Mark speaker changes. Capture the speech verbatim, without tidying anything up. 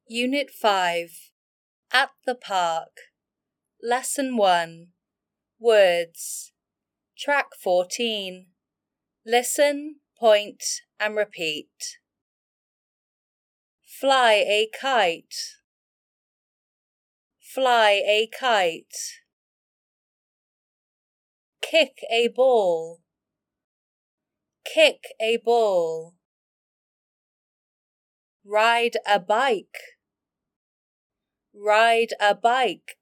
Speaker 1: Unit five. At the Park. Lesson one. Words. Track fourteen. Listen, point, and repeat. Fly a kite. Fly a kite. Kick a ball. Kick a ball. Ride a bike. Ride a bike.